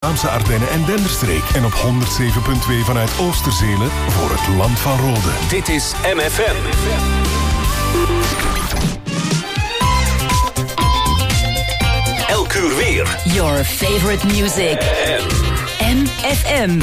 Vlaamse Ardennen en Denderstreek. En op 107.2 vanuit Oosterzelen voor het Land van Rode. Dit is MFM. Elk uur weer. Your favorite music. MFM.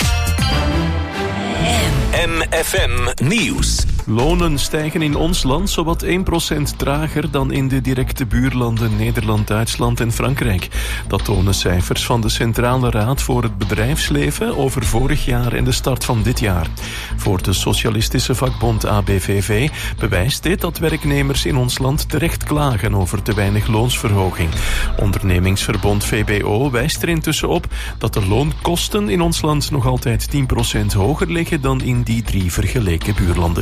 MFM Nieuws. Lonen stijgen in ons land zowat 1% trager dan in de directe buurlanden Nederland, Duitsland en Frankrijk. Dat tonen cijfers van de Centrale Raad voor het Bedrijfsleven over vorig jaar en de start van dit jaar. Voor de socialistische vakbond ABVV bewijst dit dat werknemers in ons land terecht klagen over te weinig loonsverhoging. Ondernemingsverbond VBO wijst er intussen op dat de loonkosten in ons land nog altijd 10% hoger liggen dan in die 3 vergeleken buurlanden.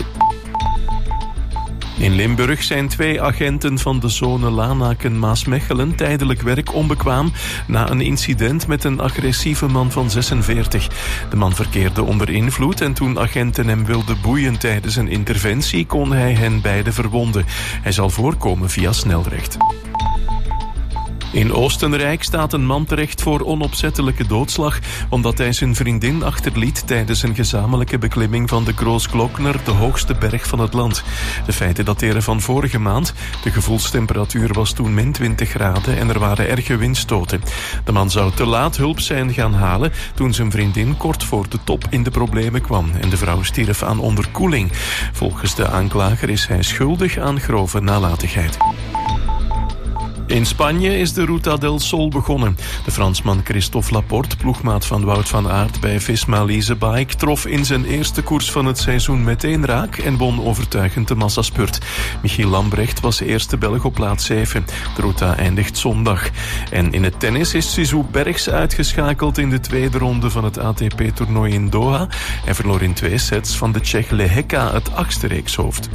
In Limburg zijn 2 agenten van de zone Lanaken-Maasmechelen tijdelijk werk onbekwaam na een incident met een agressieve man van 46. De man verkeerde onder invloed en toen agenten hem wilden boeien tijdens een interventie kon hij hen beiden verwonden. Hij zal voorkomen via snelrecht. In Oostenrijk staat een man terecht voor onopzettelijke doodslag omdat hij zijn vriendin achterliet tijdens een gezamenlijke beklimming van de Großglockner, de hoogste berg van het land. De feiten dateren van vorige maand. De gevoelstemperatuur was toen min 20 graden en er waren erge windstoten. De man zou te laat hulp zijn gaan halen toen zijn vriendin kort voor de top in de problemen kwam en de vrouw stierf aan onderkoeling. Volgens de aanklager is hij schuldig aan grove nalatigheid. In Spanje is de Ruta del Sol begonnen. De Fransman Christophe Laporte, ploegmaat van Wout van Aert bij Visma Lease Bike, trof in zijn eerste koers van het seizoen meteen raak en won overtuigend de massaspurt. Michiel Lambrecht was eerste Belg op plaats 7. De Ruta eindigt zondag. En in het tennis is Sisou Bergs uitgeschakeld in de tweede ronde van het ATP-toernooi in Doha. Hij verloor in 2 sets van de Tsjech Lehecka het 8e reekshoofd.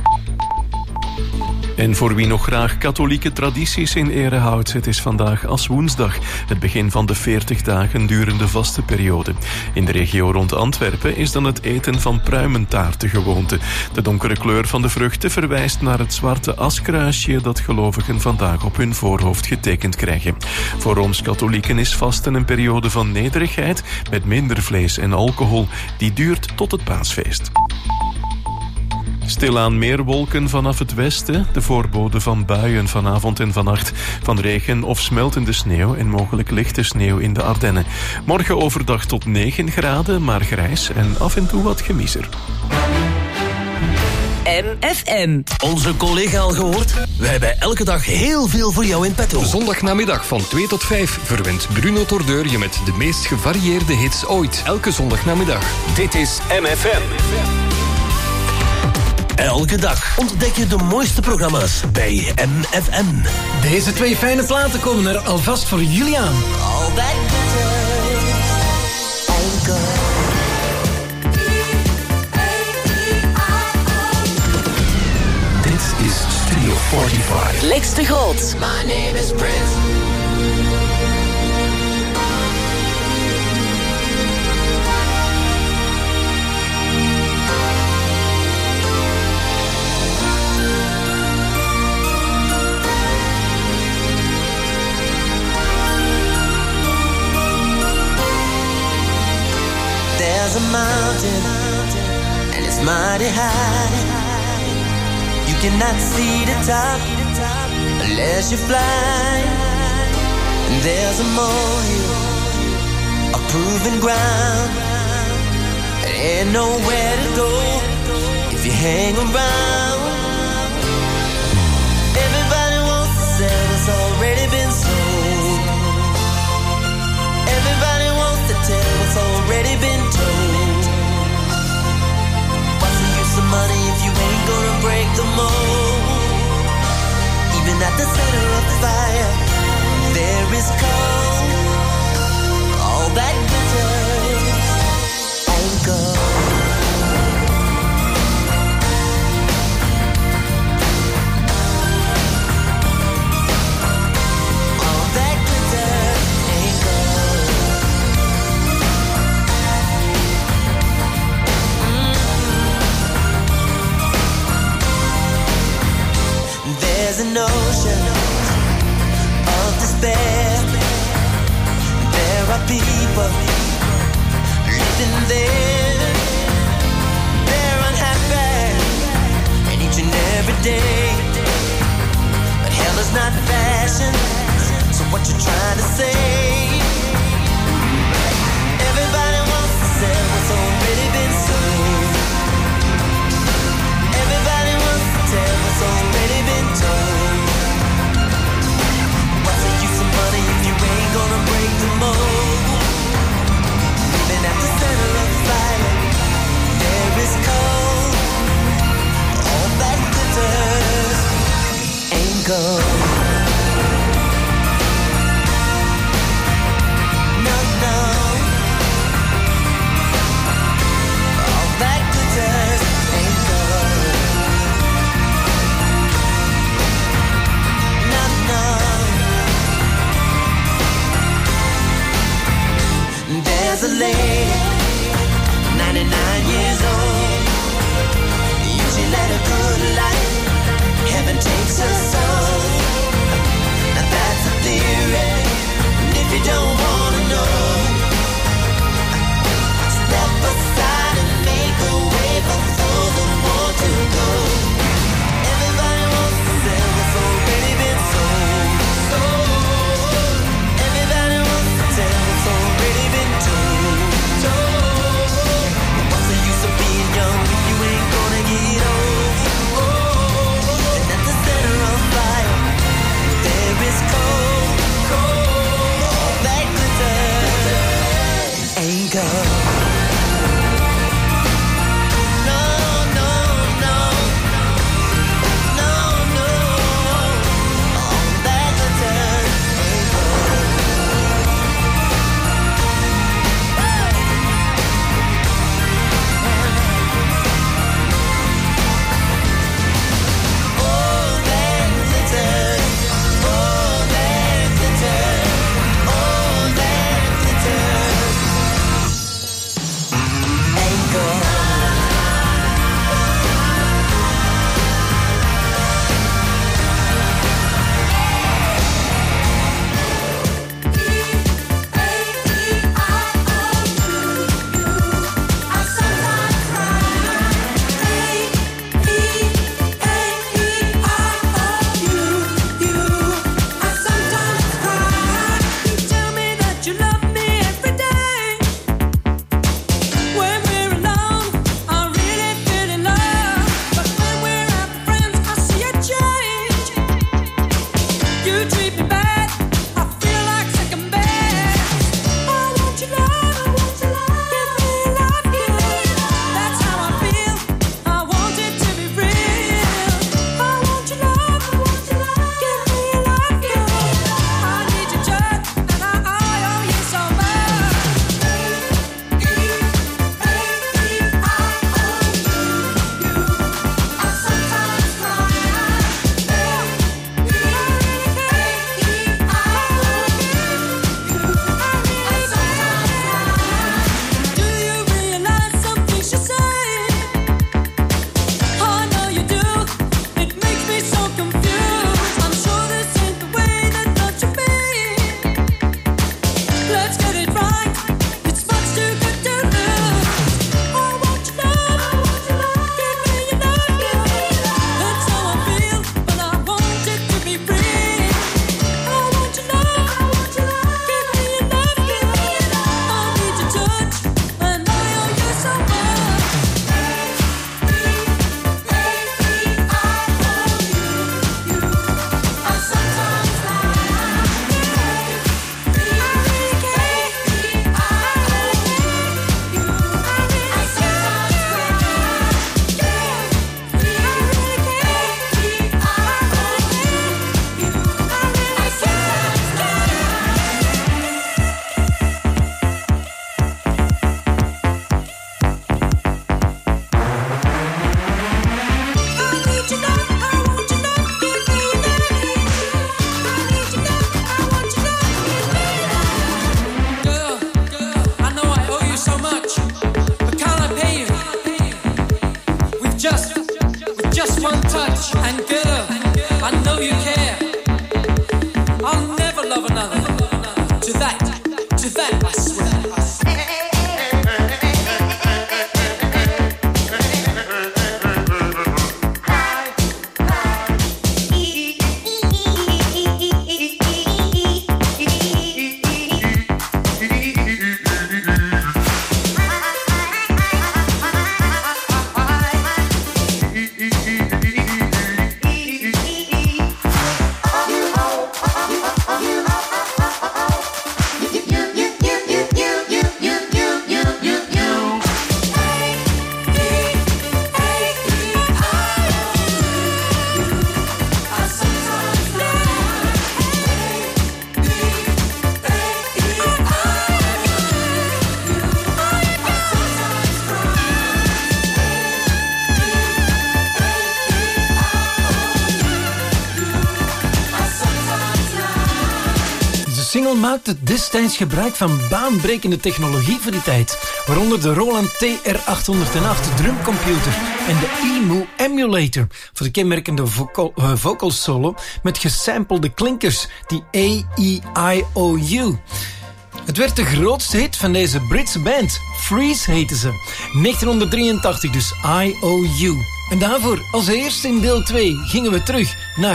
En voor wie nog graag katholieke tradities in ere houdt, het is vandaag Aswoensdag, het begin van de 40 dagen durende vastenperiode. In de regio rond Antwerpen is dan het eten van pruimentaart de gewoonte. De donkere kleur van de vruchten verwijst naar het zwarte askruisje dat gelovigen vandaag op hun voorhoofd getekend krijgen. Voor Rooms-katholieken is vasten een periode van nederigheid met minder vlees en alcohol. Die duurt tot het paasfeest. Stilaan meer wolken vanaf het westen, de voorbode van buien vanavond en vannacht, van regen of smeltende sneeuw en mogelijk lichte sneeuw in de Ardennen. Morgen overdag tot 9 graden, maar grijs en af en toe wat gemiezer. MFM. Onze collega al gehoord? We hebben elke dag heel veel voor jou in petto. Zondagnamiddag van 2 tot 5 verwint Bruno Tordeur je met de meest gevarieerde hits ooit. Elke zondagnamiddag. Dit is MFM. Elke dag ontdek je de mooiste programma's bij MFM. Deze 2 fijne platen komen er alvast voor jullie aan. All that Dit is Studio 45. Lex de Groot. My name is Prince. There's a mountain, and it's mighty high. You cannot see the top unless you fly. And there's a molehill, a proven ground. There ain't nowhere to go if you hang around. Everybody wants to sell what's already been sold. Everybody wants to tell what's already been told. What's the use of money if you ain't gonna break the mold? Even at the center of the fire, there is cold. All that glitters ain't gold. people living there. They're unhappy, and each and every day. But hell is not fashion, so what you trying to say? Everybody wants to sell what's already been sold. Everybody wants to tell what's already been told. What's the use of money if you ain't gonna break the mold? Living at the center of fire, there is cold. All that glitters ain't gold. No, no. All that glitters ain't gold. No, no. There's a lady, 99 years old. She led a good life, heaven takes her soul. Now that's a theory, and if you don't wanna know, step aside and make a way for those that want to go. Everybody wants to sell what's already been sold. Everybody wants to tell what's already been told. But what's the use of being young if you ain't gonna get old? And at the center of fire, there is cold. All that maakte destijds gebruik van baanbrekende technologie voor die tijd, waaronder de Roland TR-808 drumcomputer en de EMU emulator voor de kenmerkende vocal solo met gesampelde klinkers, die A-E-I-O-U. Het werd de grootste hit van deze Britse band. Freeze heette ze. 1983 dus, I-O-U. En daarvoor, als eerste in deel 2, gingen we terug naar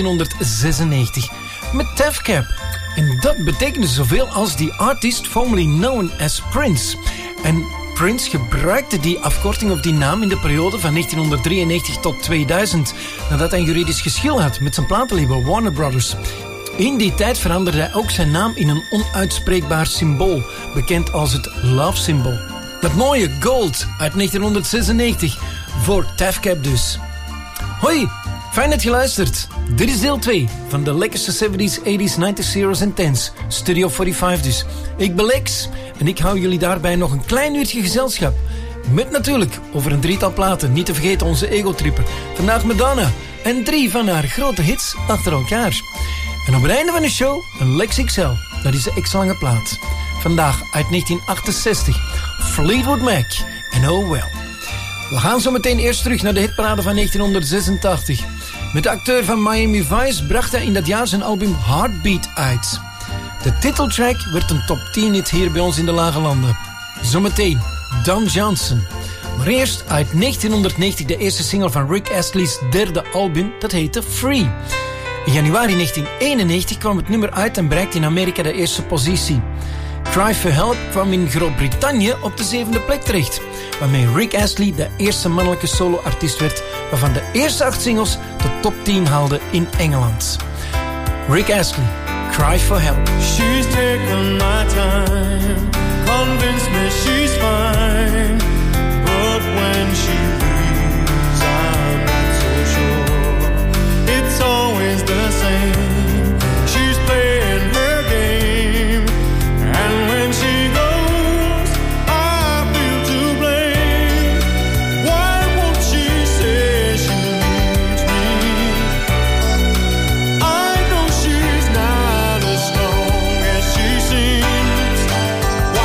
1996 met TAFCAP. En dat betekende zoveel als the artist formerly known as Prince. En Prince gebruikte die afkorting of die naam in de periode van 1993 tot 2000, nadat hij een juridisch geschil had met zijn platenlabel Warner Brothers. In die tijd veranderde hij ook zijn naam in een onuitspreekbaar symbool, bekend als het Love Symbol. Dat mooie Gold uit 1996, voor TAFCAP dus. Hoi, fijn dat je luistert. Dit is deel 2 van de lekkerste 70s, 80s, 90s, zeros en 10s. Studio 45 dus. Ik ben Lex en ik hou jullie daarbij nog een klein uurtje gezelschap. Met natuurlijk over een drietal platen, niet te vergeten onze egotripper. Vandaag Madonna en 3 van haar grote hits achter elkaar. En op het einde van de show een Lex XL. Dat is de x-lange plaat. Vandaag uit 1968. Fleetwood Mac en Oh Well. We gaan zo meteen eerst terug naar de hitparade van 1986. Met de acteur van Miami Vice bracht hij in dat jaar zijn album Heartbeat uit. De titeltrack werd een top 10 hit hier bij ons in de Lage Landen. Zometeen Don Johnson. Maar eerst uit 1990 de eerste single van Rick Astley's derde album. Dat heette Free. In januari 1991 kwam het nummer uit en bereikte in Amerika de eerste positie. Cry for Help kwam in Groot-Brittannië op de 7e plek terecht, waarmee Rick Astley de eerste mannelijke solo-artiest werd, waarvan de eerste 8 singles de top 10 haalden in Engeland. Rick Astley, Cry for Help. She's taken my time, convinced me she's fine, but when she leaves I'm not so sure. It's always the same, she's playing her game, and when she goes I feel to blame. Why won't she say she needs me? I know she's not as strong as she seems. Why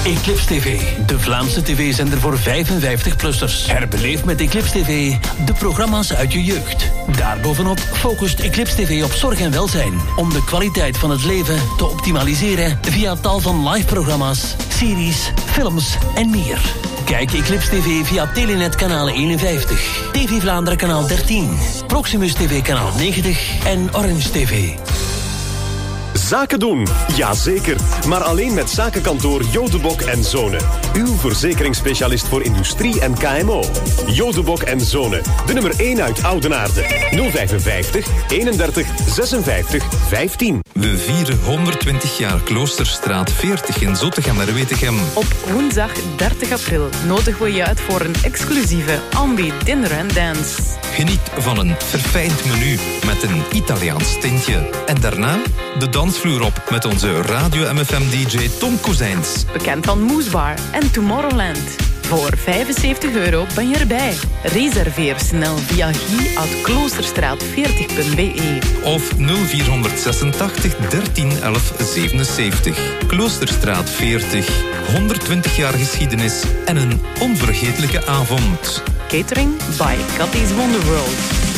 Eclipse TV, de Vlaamse tv-zender voor 55-plussers. Herbeleef met Eclipse TV de programma's uit je jeugd. Daarbovenop focust Eclipse TV op zorg en welzijn, om de kwaliteit van het leven te optimaliseren via tal van live-programma's, series, films en meer. Kijk Eclipse TV via Telenet kanaal 51, TV Vlaanderen kanaal 13, Proximus TV kanaal 90 en Orange TV. Zaken doen, jazeker. Maar alleen met zakenkantoor Jodebok en Zonen. Uw verzekeringsspecialist voor industrie en KMO. Jodebok en Zonen. De nummer 1 uit Oudenaarde. 055 31 56 15. We vieren 120 jaar Kloosterstraat 40 in Zottegem-Wetegem. Op woensdag 30 april nodigen we je uit voor een exclusieve Ambi Dinner and Dance. Geniet van een verfijnd menu met een Italiaans tintje. En daarna de dansvloer op met onze Radio MFM-dj Tom Kozijns. Bekend van Moesbar en Tomorrowland. Voor €75 ben je erbij. Reserveer snel via guy@kloosterstraat40.be of 0486 13 11 77. Kloosterstraat 40. 120 jaar geschiedenis en een onvergetelijke avond. Catering by Cathy's Wonderworld.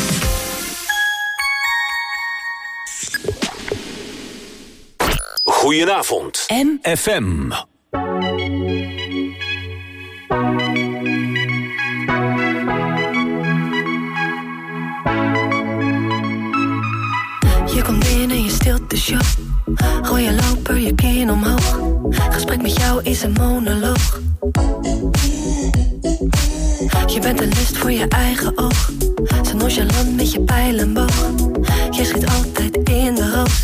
Goedenavond. FM. Je komt binnen, je stilt de show. Gooi je loper, je kin omhoog. Gesprek met jou is een monoloog. Je bent een lust voor je eigen oog. Zo nonchalant met je pijlenboog. Je schiet altijd in de roos.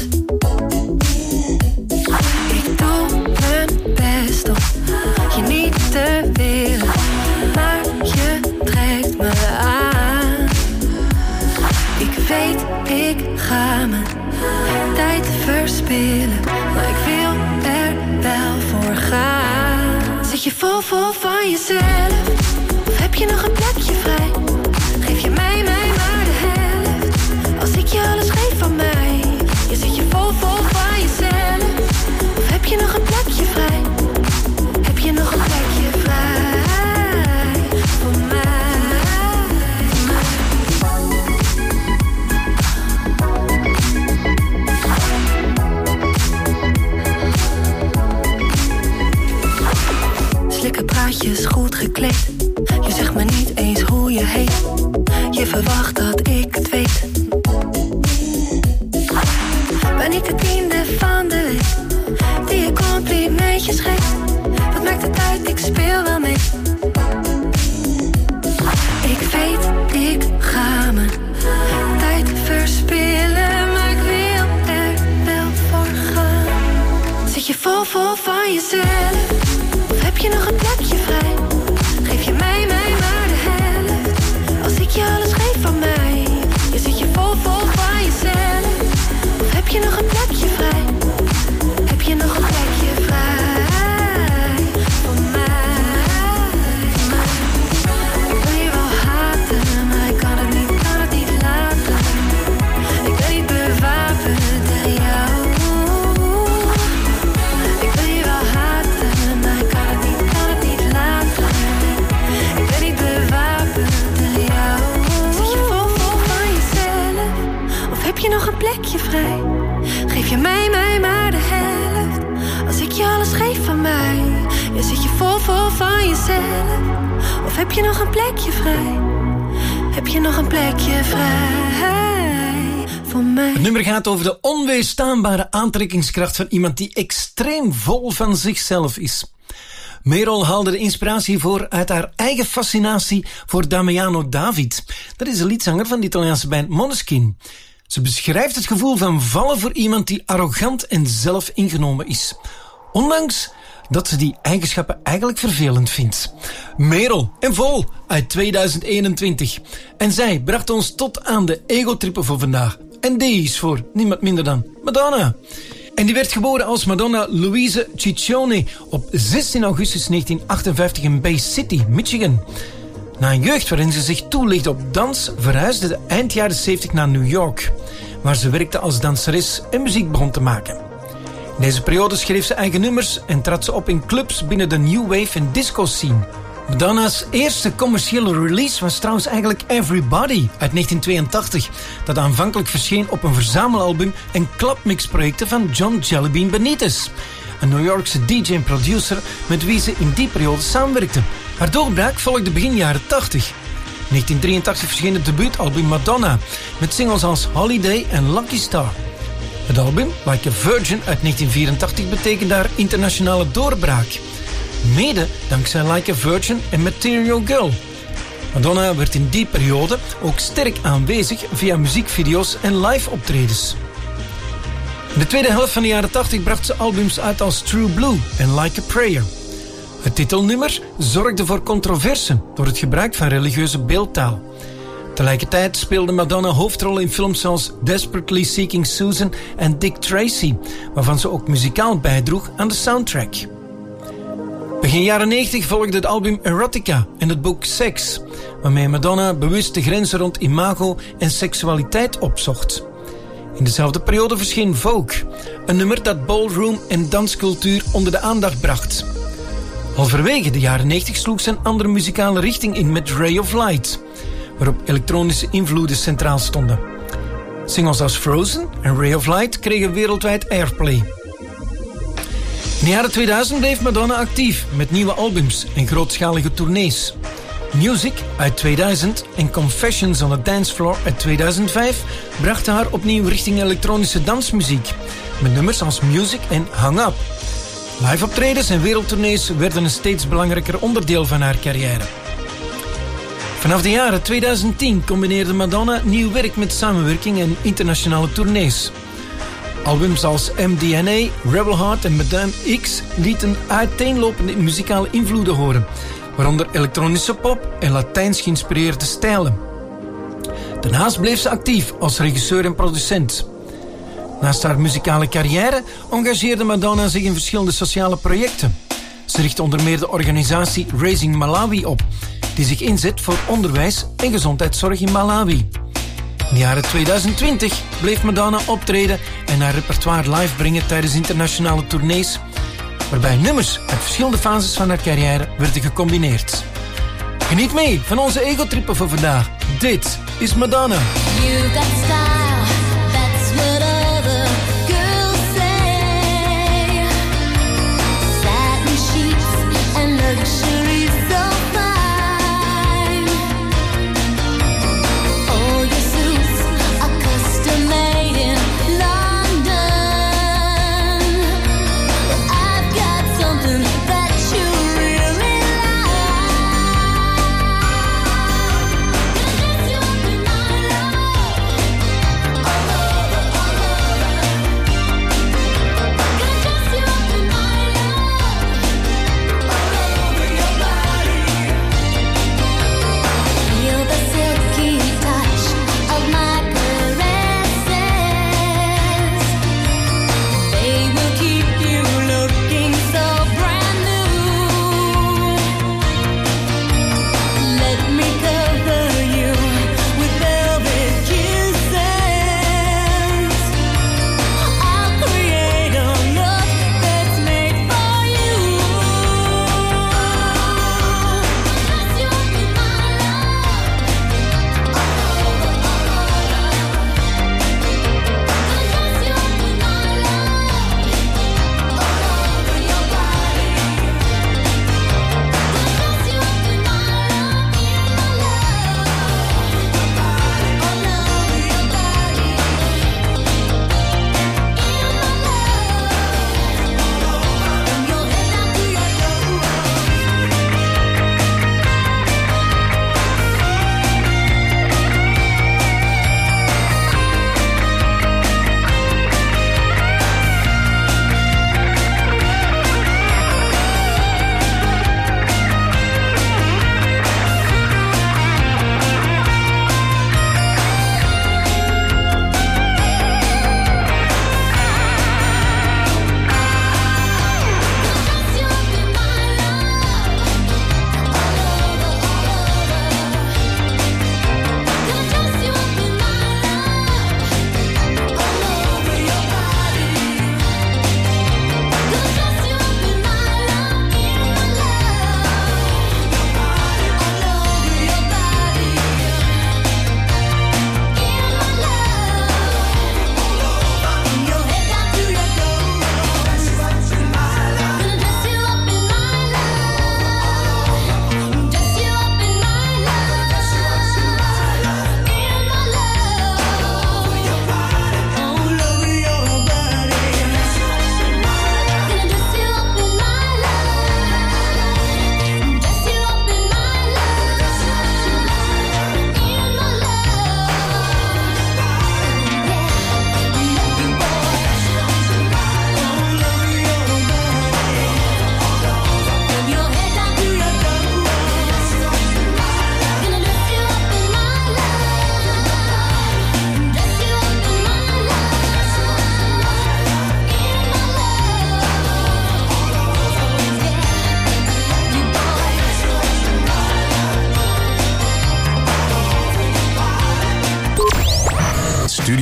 Ik doe mijn best om je niet te willen, maar je trekt me aan. Ik weet, ik ga mijn tijd verspillen, maar ik wil er wel voor gaan. Zit je vol van jezelf? Of heb je nog een plekje vrij? Geef je mij maar de helft. Als ik je alles geef van mij. Je zit je vol van jezelf. Of heb je nog een plekje vrij? Heb je nog een plekje vrij? Voor mij. Slikke praatjes goed gekleed. Je zegt me niet eens hoe je heet. Je verwacht dat ik het weet. Ben ik de 10e van de week die je complimentjes geeft? Wat maakt het uit, ik speel wel mee. Ik weet, ik ga mijn tijd verspillen, maar ik wil er wel voor gaan. Zit je vol van jezelf? Of heb je nog een plekje vrij? Geef je mij maar de helft. Als ik je alles geef van mij. Je zit je vol van jezelf. Of heb je nog een plekje vrij? Heb je nog een plekje vrij? Voor mij. Ik wil je wel haten, maar ik kan het niet laten. Ik ben niet bewapend tegen jou. Ik wil je wel haten, maar ik kan het niet laten. Ik ben niet bewapend tegen jou. Zit je vol van jezelf? Of heb je nog een plekje vrij? Geef je mij maar de helft. Als ik je alles geef van mij. Je zit je vol van jezelf. Of heb je nog een plekje vrij? Heb je nog een plekje vrij voor mij? Het nummer gaat over de onweerstaanbare aantrekkingskracht van iemand die extreem vol van zichzelf is. Merel haalde de inspiratie voor uit haar eigen fascinatie voor Damiano David. Dat is de liedzanger van de Italiaanse band Måneskin. Ze beschrijft het gevoel van vallen voor iemand die arrogant en zelfingenomen is. Ondanks dat ze die eigenschappen eigenlijk vervelend vindt. Merel en Vol uit 2021. En zij bracht ons tot aan de egotrippen voor vandaag. En die is voor niemand minder dan Madonna. En die werd geboren als Madonna Louise Ciccione op 16 augustus 1958 in Bay City, Michigan. Na een jeugd waarin ze zich toelegde op dans, verhuisde ze eind jaren 70 naar New York, waar ze werkte als danseres en muziek begon te maken. In deze periode schreef ze eigen nummers en trad ze op in clubs binnen de new wave en disco scene. Madonna's eerste commerciële release was trouwens eigenlijk Everybody uit 1982, dat aanvankelijk verscheen op een verzamelalbum en clubmixprojecten van John Jellybean Benitez, een New Yorkse DJ en producer met wie ze in die periode samenwerkte. Haar doorbraak volgde begin jaren 80. In 1983 verscheen het debuutalbum Madonna met singles als Holiday en Lucky Star. Het album Like a Virgin uit 1984 betekende haar internationale doorbraak. Mede dankzij Like a Virgin en Material Girl. Madonna werd in die periode ook sterk aanwezig via muziekvideo's en live optredens. In de tweede helft van de jaren 80 bracht ze albums uit als True Blue en Like a Prayer. Het titelnummer zorgde voor controverse door het gebruik van religieuze beeldtaal. Tegelijkertijd speelde Madonna hoofdrollen in films zoals Desperately Seeking Susan en Dick Tracy, waarvan ze ook muzikaal bijdroeg aan de soundtrack. Begin jaren 90 volgde het album Erotica en het boek Sex, waarmee Madonna bewust de grenzen rond imago en seksualiteit opzocht. In dezelfde periode verscheen Vogue, een nummer dat ballroom en danscultuur onder de aandacht bracht. Halverwege de jaren 90 sloeg ze een andere muzikale richting in met Ray of Light, waarop elektronische invloeden centraal stonden. Singles als Frozen en Ray of Light kregen wereldwijd airplay. In de jaren 2000 bleef Madonna actief met nieuwe albums en grootschalige tournees. Music uit 2000 en Confessions on a Dance Floor uit 2005 brachten haar opnieuw richting elektronische dansmuziek, met nummers als Music en Hang Up. Live optredens en wereldtournees werden een steeds belangrijker onderdeel van haar carrière. Vanaf de jaren 2010 combineerde Madonna nieuw werk met samenwerking en internationale tournees. Albums als MDNA, Rebel Heart en Madame X lieten uiteenlopende muzikale invloeden horen, waaronder elektronische pop en Latijns geïnspireerde stijlen. Daarnaast bleef ze actief als regisseur en producent. Naast haar muzikale carrière engageerde Madonna zich in verschillende sociale projecten. Ze richtte onder meer de organisatie Raising Malawi op, die zich inzet voor onderwijs en gezondheidszorg in Malawi. In de jaren 2020 bleef Madonna optreden en haar repertoire live brengen tijdens internationale tournees, waarbij nummers uit verschillende fases van haar carrière werden gecombineerd. Geniet mee van onze egotrippen voor vandaag. Dit is Madonna. You got style, that's what other girls say. Satin sheets and luxury so fine. All your suits are custom made in London. I've got something that you really like.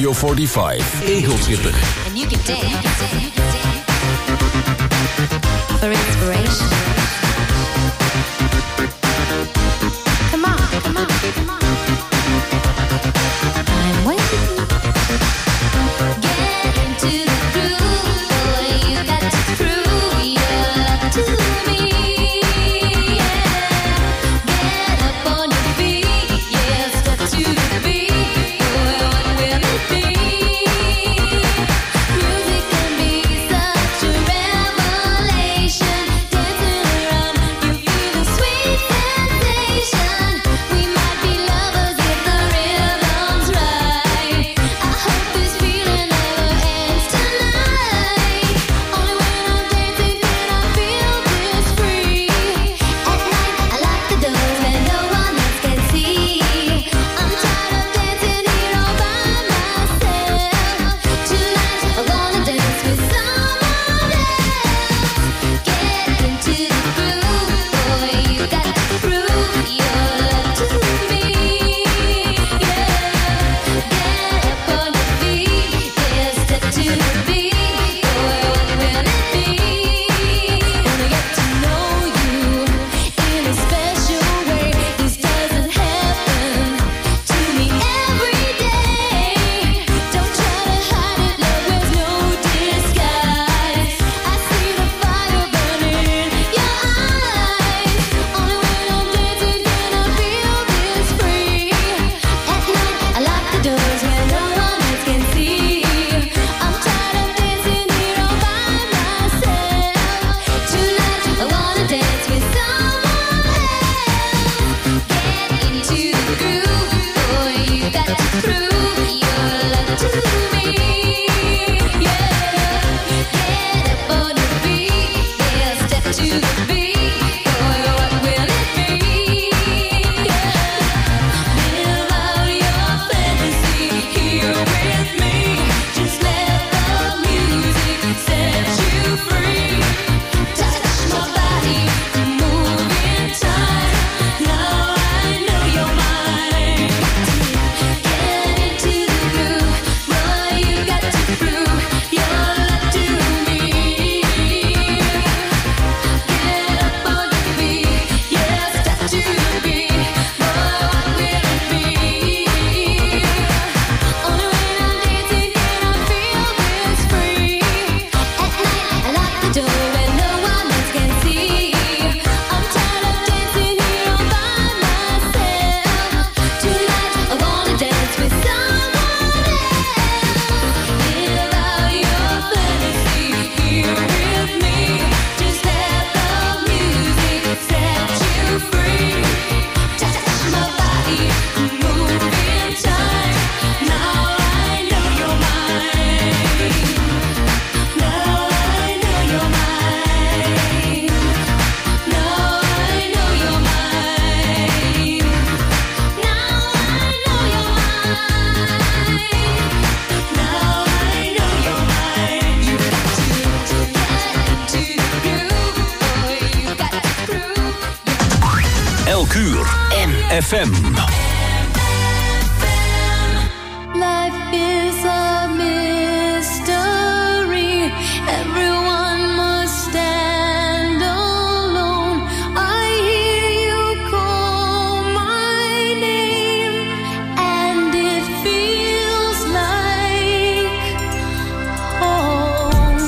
Studio 45. Egelschipper. And you can dance. For inspiration. Come on, come on, come on. I'm waiting. Get into the groove, boy. You got to prove your love to me. Yeah. Get up on your feet, yeah. Step to the beat, boy. What will it be? Music can be such a revelation. Dancing around, you feel the sweet sensation. We might be lovers if the rhythm's right. I hope this feeling never ends tonight. Only when I'm dancing can I feel this free. At night I lock the doors where no one else can see. I'm tired of dancing here all by myself. Tonight I wanna dance with someone else. Get into the groove, boy. You got to prove your love to me. Yeah. Get up on your feet, yeah. Step to the beat, boy. What will it be? Wanna get to know you in a special way. This doesn't happen to me every day. Don't try to hide it, love. There's no disguise. I see the fire burning in your eyes. Only when I'm dancing can I feel this free. At night I lock the doors where no one else can see. I'm tired of dancing here all by myself. Tonight I wanna dance with someone else. Get into the groove, boy. You got to prove your love to me. Yeah. Get up on your feet, yeah. Step to the beat, boy. What will it be? Yeah. Live out your fantasy here with me. Just let the music set you free. Touch my body, move in time. Now I know you're mine. Get into the groove, boy. You got to prove your love to me. Get up on your feet, yeah. Step to the beat, boy. What will it be? Only when I'm dancing can I feel this free. At night I lock the door where no one else can see. I'm tired of dancing here all by myself. Tonight I wanna dance with someone else. Live out your fantasy here with me. Just let the music set you free. Touch my body, move in time. Now I know you're mine. Now I know you're mine. Now I know you're mine. Now I know you're mine. Now I know you're mine. You got to get into the groove, boy. You got to prove. Elk uur FM. Life is a mystery. Everyone must stand alone. I hear you call my name, and it feels like home.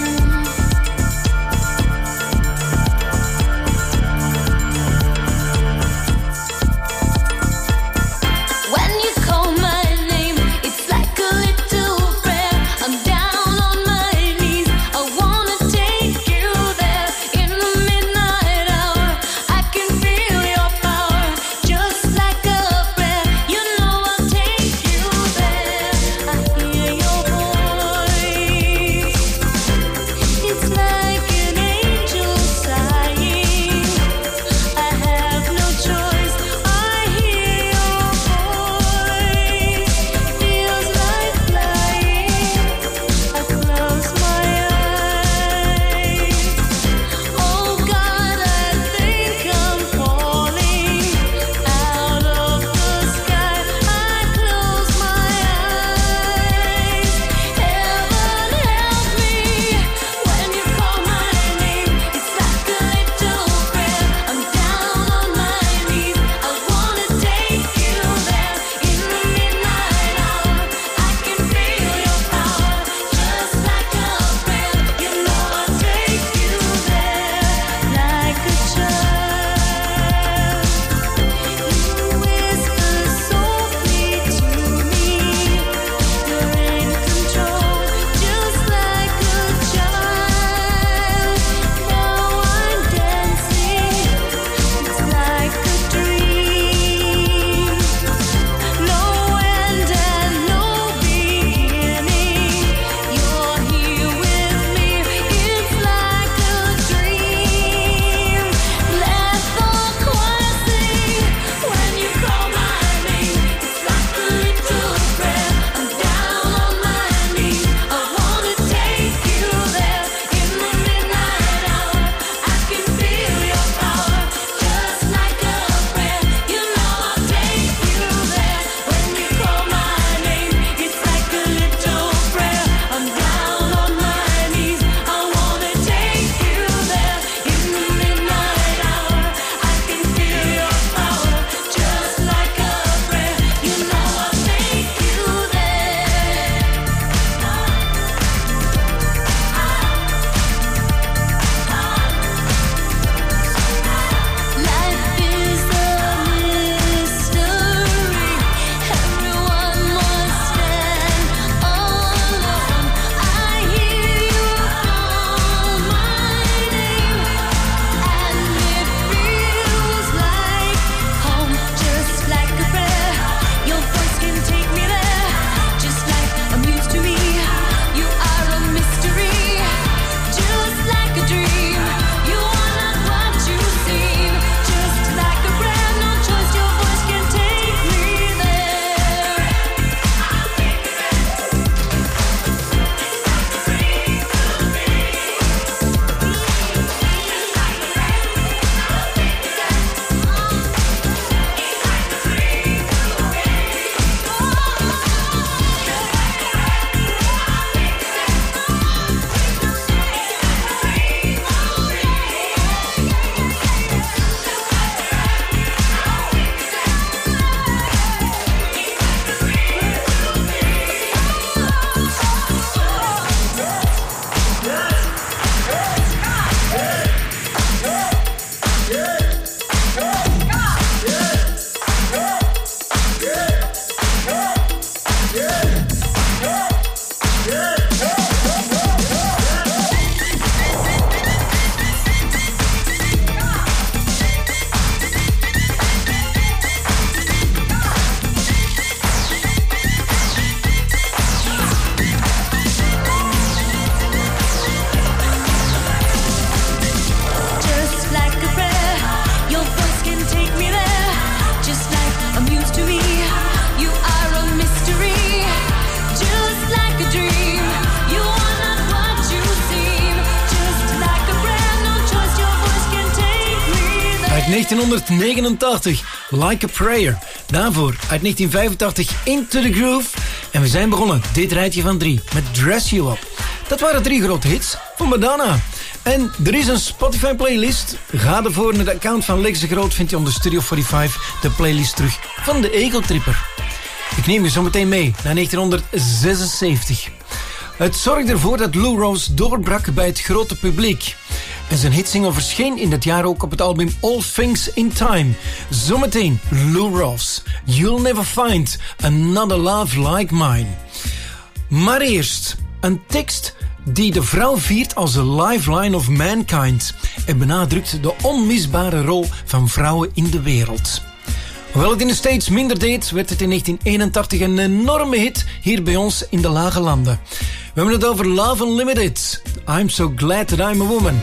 uit 1989, Like a Prayer. Daarvoor uit 1985, Into the Groove. En we zijn begonnen, dit rijtje van 3, met Dress You Up. Dat waren 3 grote hits van Madonna. En er is een Spotify-playlist. Ga ervoor naar de account van Lex de Groot. Vindt je onder Studio 45 de playlist terug van de Eagle Tripper. Ik neem je zo meteen mee naar 1976. Het zorgde ervoor dat Lou Rawls doorbrak bij het grote publiek. En zijn hitsingle verscheen in dat jaar ook op het album All Things in Time. Zometeen Lou Rawls. You'll never find another love like mine. Maar eerst een tekst die de vrouw viert als de lifeline of mankind en benadrukt de onmisbare rol van vrouwen in de wereld. Hoewel het in de States minder deed, werd het in 1981 een enorme hit hier bij ons in de lage landen. We hebben het over Love Unlimited. I'm so glad that I'm a woman.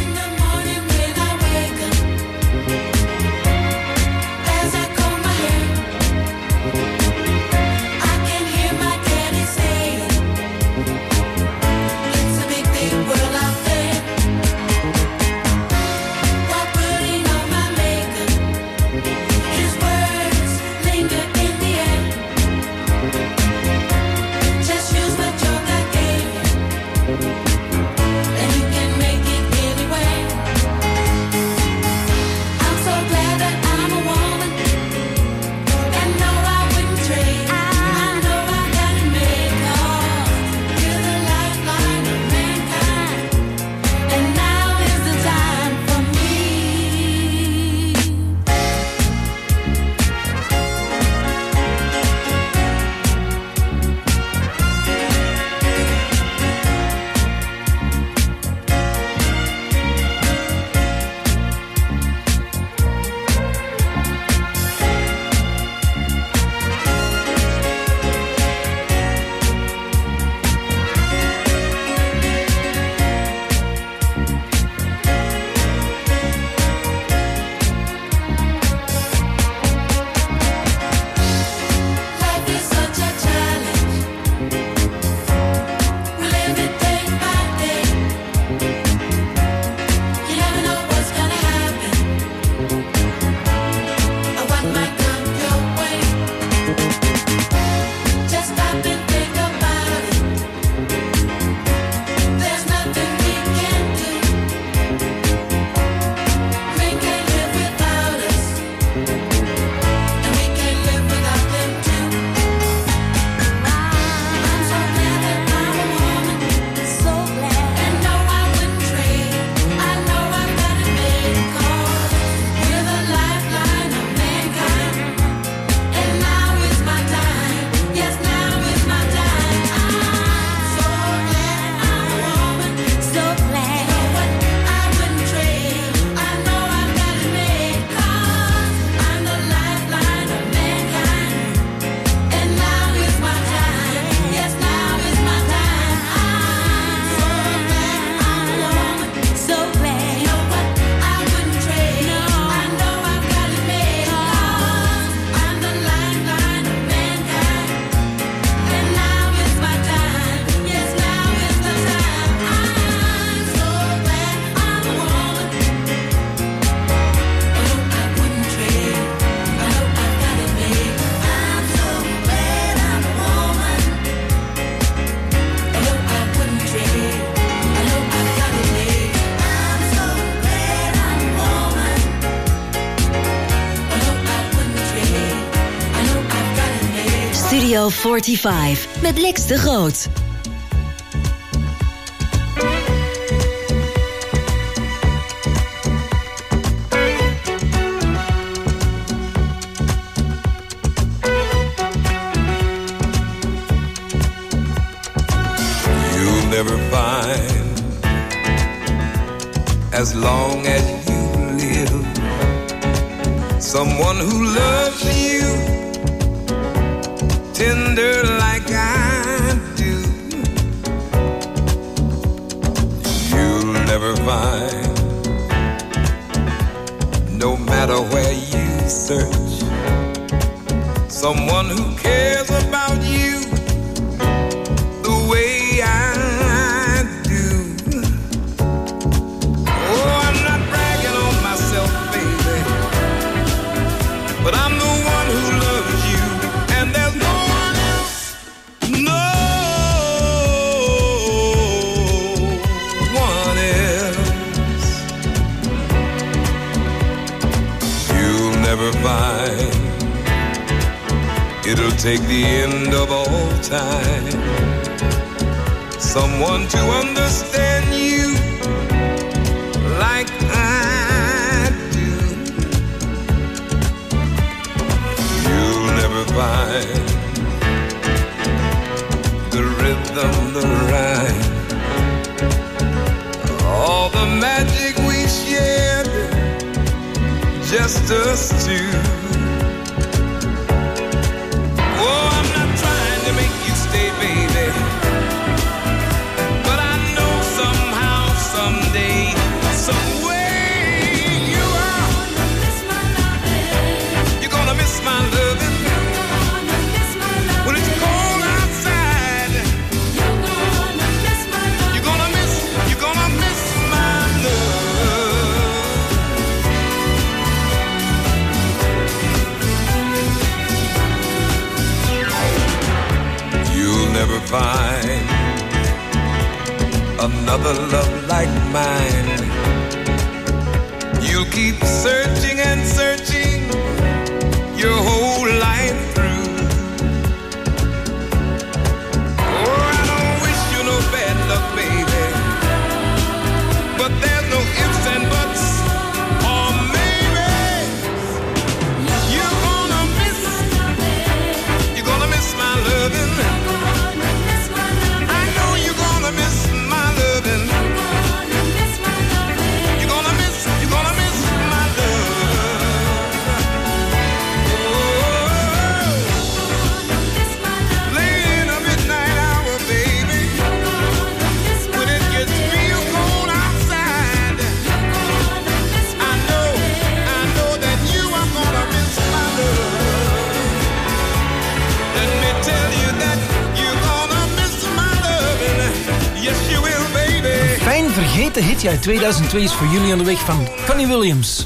Studio 45 met Lex de Groot. You'll never find, as long as you live, someone who loves you tender like I do. You'll never find, no matter where you search, someone who cares about you the way I do. Oh, I'm not bragging on myself, baby. never find it'll take the end of all time someone to understand you like I do. You'll never find the rhythm, the rhyme, all the magic we shared, just us two. Oh, I'm not trying to make you stay, baby, but I know somehow, someday, some way you are. You're gonna miss my loving when it's cold outside. You're gonna miss my love. You'll never find another love like mine. You'll keep searching and searching your whole life through. Oh, I don't wish you no bad luck, baby, but there's no ifs and buts or maybes. You're gonna miss my loving. I know you're gonna miss my loving. You're gonna miss my love. Oh, late in the midnight hour, baby, when it gets real cold outside, I know that you are gonna miss my love. Let me tell you that you're gonna miss my loving. Yes, you will, baby. Fijn vergeten hitje uit 2002 is voor jullie onderweg van Connie Williams.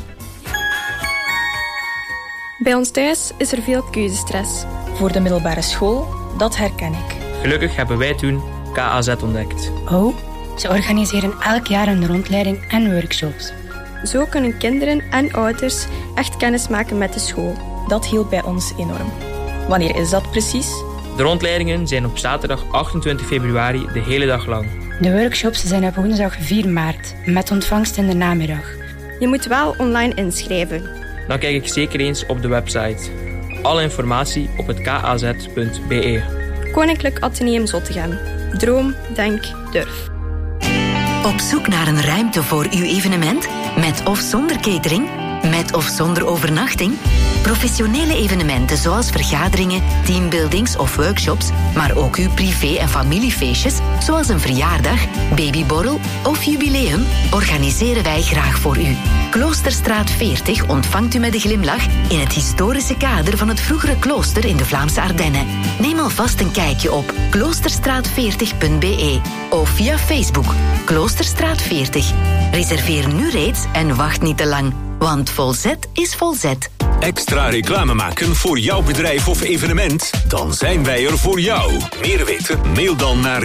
Bij ons thuis is er veel keuzestress. Voor de middelbare school, dat herken ik. Gelukkig hebben wij toen KAZ ontdekt. Oh, ze organiseren elk jaar een rondleiding en workshops. Zo kunnen kinderen en ouders echt kennis maken met de school. Dat hielp bij ons enorm. Wanneer is dat precies? De rondleidingen zijn op zaterdag 28 februari de hele dag lang. De workshops zijn op woensdag 4 maart, met ontvangst in de namiddag. Je moet wel online inschrijven. Dan kijk ik zeker eens op de website. Alle informatie op het kaz.be. Koninklijk Atheneum Zottegem. Droom, denk, durf. Op zoek naar een ruimte voor uw evenement? Met of zonder catering? Met of zonder overnachting? Professionele evenementen zoals vergaderingen, teambuildings of workshops, maar ook uw privé- en familiefeestjes, zoals een verjaardag, babyborrel of jubileum, organiseren wij graag voor u. Kloosterstraat 40 ontvangt u met een glimlach in het historische kader van het vroegere klooster in de Vlaamse Ardennen. Neem alvast een kijkje op kloosterstraat40.be of via Facebook Kloosterstraat 40. Reserveer nu reeds en wacht niet te lang, want volzet is volzet. Extra reclame maken voor jouw bedrijf of evenement? Dan zijn wij er voor jou. Meer weten? Mail dan naar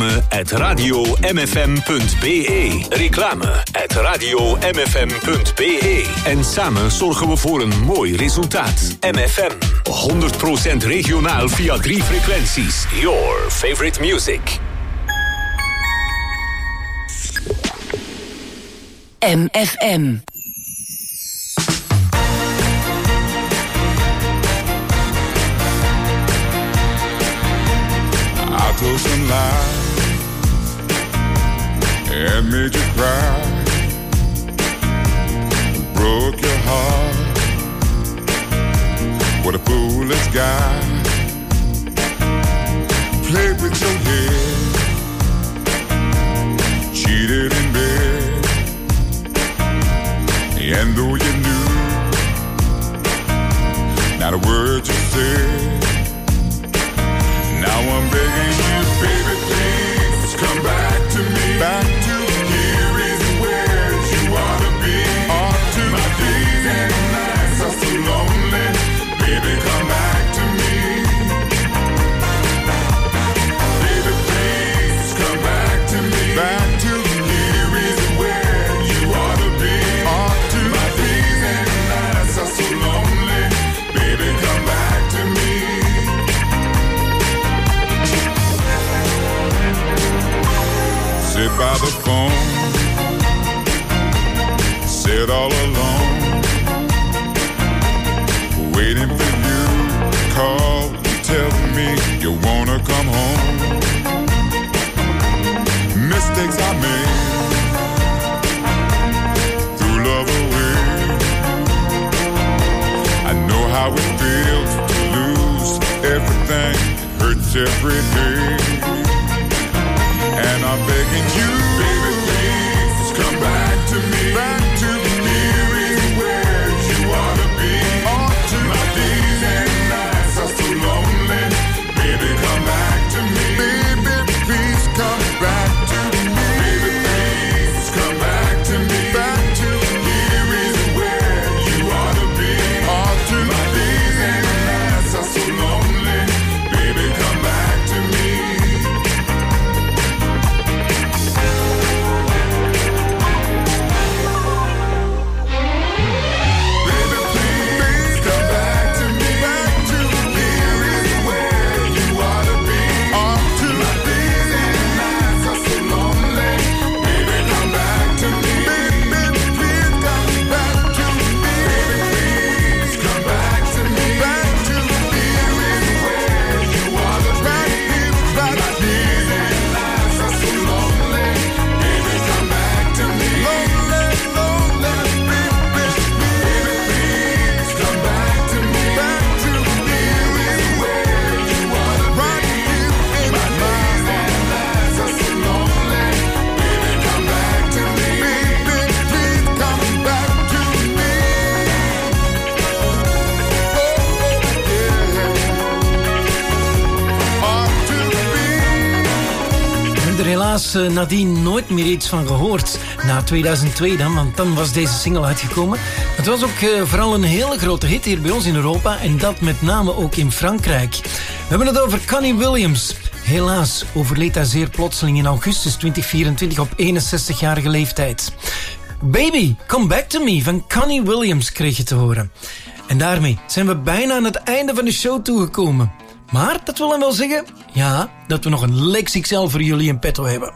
reclame@radiomfm.be. Reclame@radiomfm.be. En samen zorgen we voor een mooi resultaat. MFM. 100% regionaal via 3 frequenties. Your favorite music. MFM. I told some lies and made you cry, broke your heart. What a foolish guy. Played with your head, cheated in bed, and though you knew not a word you said, now I'm begging you, baby, please come back to me. Back to here is where you ought to be. Ought to my days and nights are so lonely. Baby, come back to me. Baby, please come back to me. Back to here is where you ought to be. Ought to my days and nights are so lonely. hurts every day. And I'm begging you, baby, please come back to me. Back to me. Here is where you ought to be. My days and nights are so lonely. Baby, come back to me. Baby, please come back to me. Baby, please come back to me. Back to me. Here is where you ought to be. My days and nights are so lonely. Baby, come back to me. Helaas nadien nooit meer iets van gehoord. Na 2002 dan, want dan was deze single uitgekomen. Het was ook vooral een hele grote hit hier bij ons in Europa. En dat met name ook in Frankrijk. We hebben het over Connie Williams. Helaas overleed hij zeer plotseling in augustus 2024 op 61-jarige leeftijd. Baby, Come Back To Me van Connie Williams kreeg je te horen. En daarmee zijn we bijna aan het einde van de show toegekomen. Maar dat wil dan wel zeggen, ja, dat we nog een Lex XL voor jullie in petto hebben.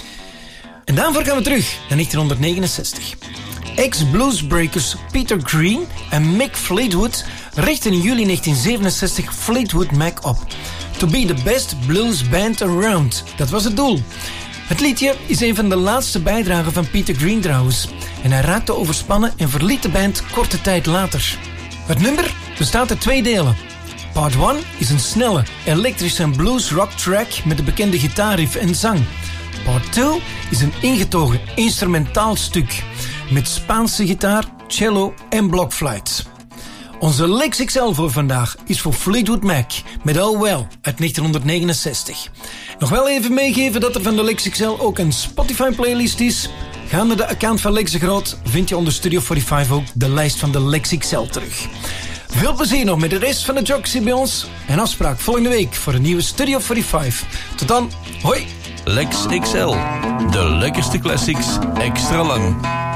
En daarvoor gaan we terug naar 1969. Ex-bluesbreakers Peter Green en Mick Fleetwood richtten in juli 1967 Fleetwood Mac op. To be the best blues band around. Dat was het doel. Het liedje is een van de laatste bijdragen van Peter Green trouwens. En hij raakte overspannen en verliet de band korte tijd later. Het nummer bestaat uit 2 delen. Part 1 is een snelle, elektrische en blues rock track met de bekende gitaarriff en zang. Part 2 is een ingetogen instrumentaal stuk met Spaanse gitaar, cello en blokfluit. Onze Lex XL voor vandaag is voor Fleetwood Mac met Oh Well uit 1969. Nog wel even meegeven dat er van de Lex XL ook een Spotify playlist is. Ga naar de account van Lex de Groot, vind je onder Studio 45 ook de lijst van de Lex XL terug. Veel plezier nog met de rest van de jocks hier bij ons. En afspraak volgende week voor een nieuwe Studio 45. Tot dan, hoi! Lex XL, de lekkerste classics extra lang.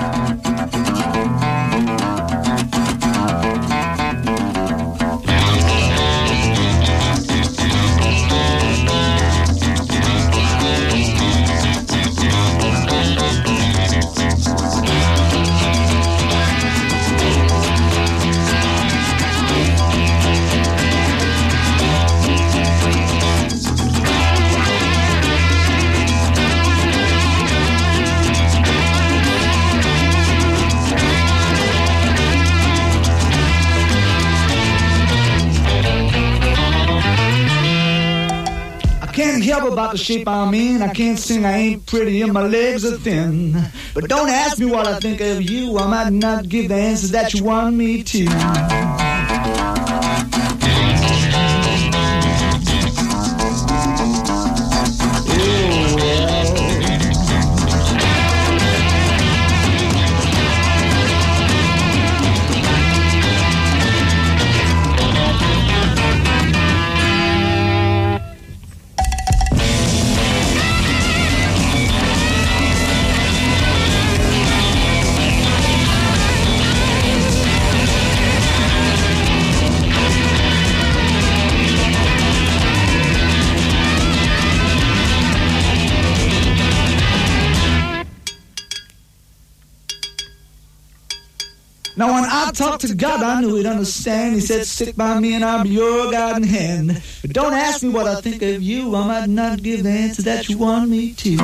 Can't help about the shape I'm in. I can't sing, I ain't pretty, and my legs are thin. But don't ask me what I think of you. I might not give the answers that you want me to. Now when I talked to God, I knew he'd understand. He said, stick by me and I'll be your guiding hand. But don't ask me what I think of you. I might not give the answer that you want me to.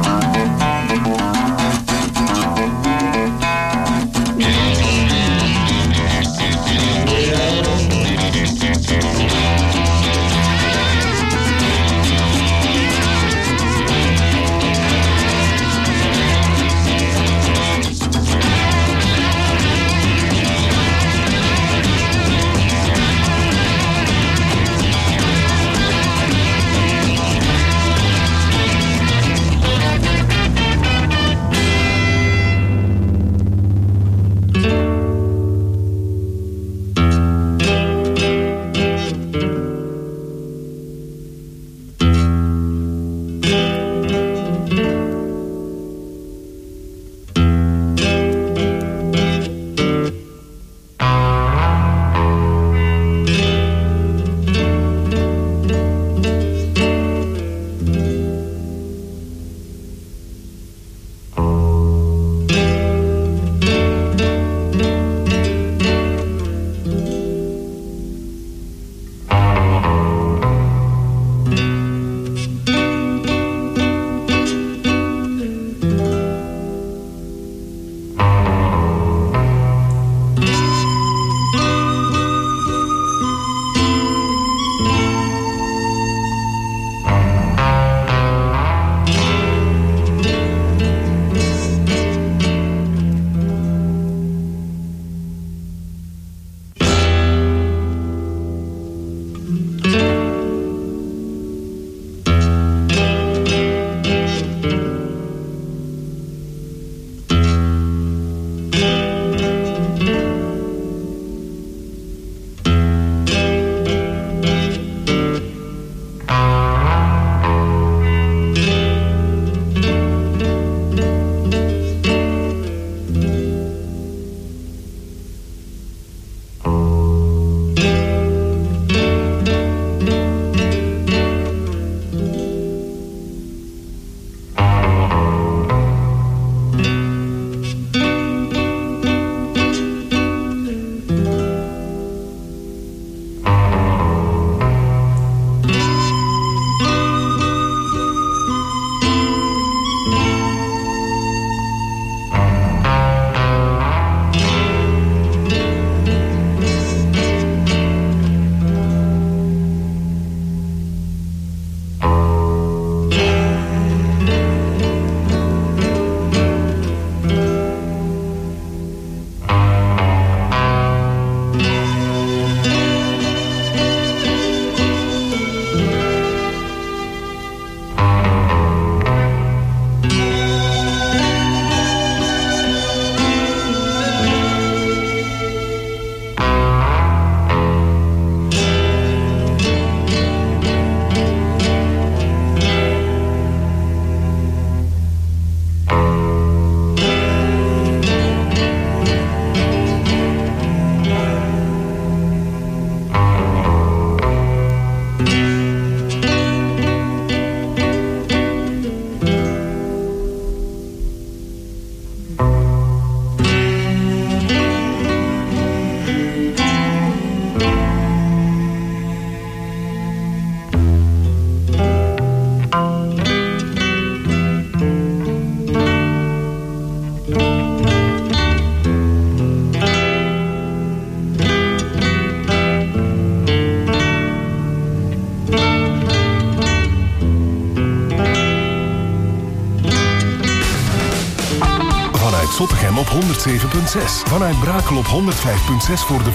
Zottegem op 107.6. Vanuit Brakel op 105.6 voor de